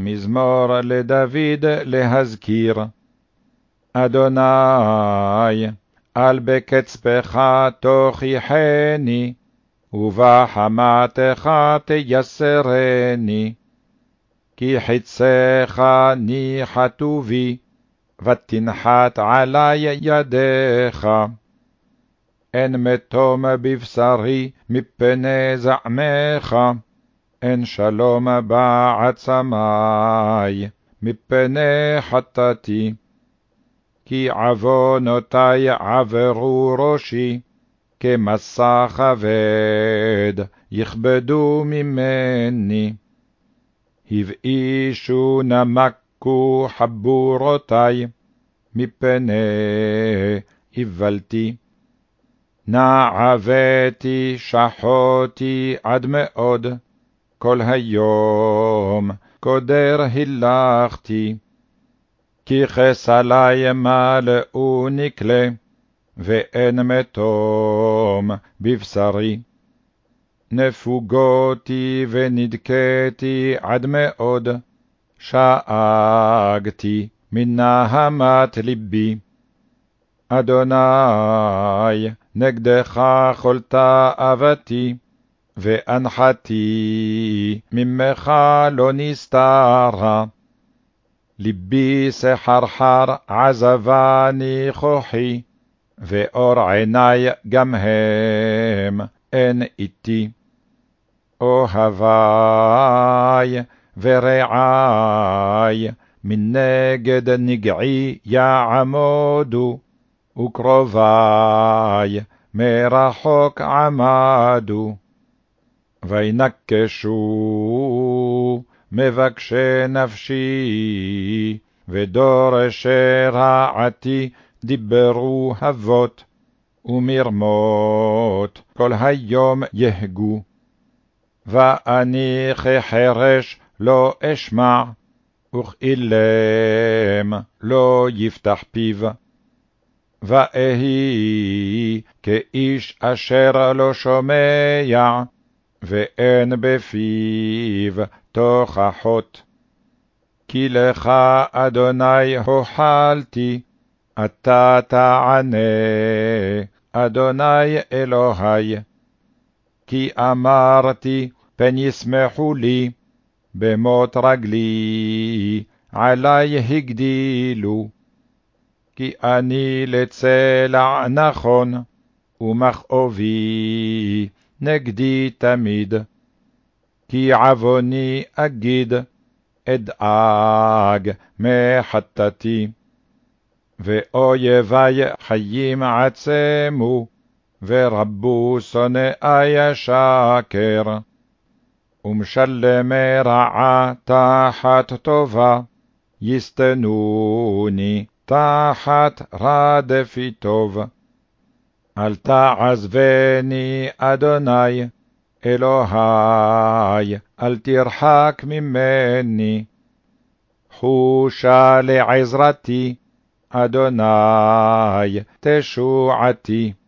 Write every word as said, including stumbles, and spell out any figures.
מזמור לדוד להזכיר. אדוני, על בקצפך תוכיחני, ובחמתך תייסרני. כי חציך ניחתו בי, ותנחת עלי ידיך. אין מתום בבשרי מפני זעמך, אין שלום בעצמי מפני חטאתי. כי עוונותי עברו ראשי, כמסע כבד יכבדו ממני. הבאישו נמקו חבורותי, מפני איוולתי. נעבתי שחותי עד מאוד, כל היום קודר הילכתי. כי חסלי מלאו נקלה, ואין מתום בבשרי. נפוגותי ונדכאתי עד מאוד, שאגתי מנהמת ליבי. אדוני, נגדך כל תאוותי, ואנחתי ממך לא נסתרה. ליבי סחרחר עזבני כוחי, ואור עיני גם הם אין איתי. אוהבי ורעי מנגד נגעי יעמודו, וקרובי מרחוק עמדו. וינקשו מבקשי נפשי, ודורשי רעתי דיברו אבות, ומרמות כל היום יהגו. ואני כחרש לא אשמע, וכאילם לא יפתח פיו. ואהי כאיש אשר לא שומע, ואין בפיו תוכחות. כי לך, אדוני, הוחלתי, אתה תענה, אדוני אלוהי. כי אמרתי, פן ישמחו לי, במות רגלי, עלי הגדילו. כי אני לצלע נכון, ומכאובי נגדי תמיד. כי עווני אגיד, אדאג מחטאתי. ואויבי חיים עצמו, ורבו שונאי שקר. ומשלמי רעה תחת טובה, יסתנוני תחת רדפי טוב. אל תעזבני, אדוני, אלוהי, אל תרחק ממני. חושה לעזרתי, אדוני, תשועתי.